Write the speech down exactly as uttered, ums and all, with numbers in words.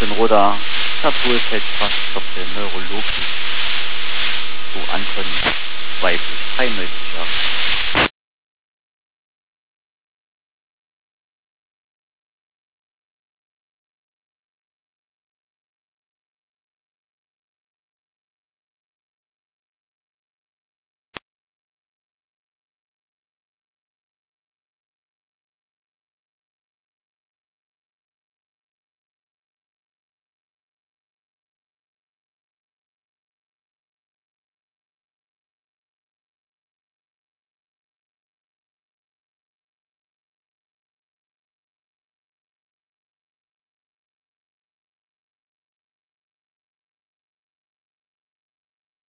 für ein roter Katapultfeldpass, ich glaube der Neurologie. So Anton weiblich, dreiundneunzig Jahre.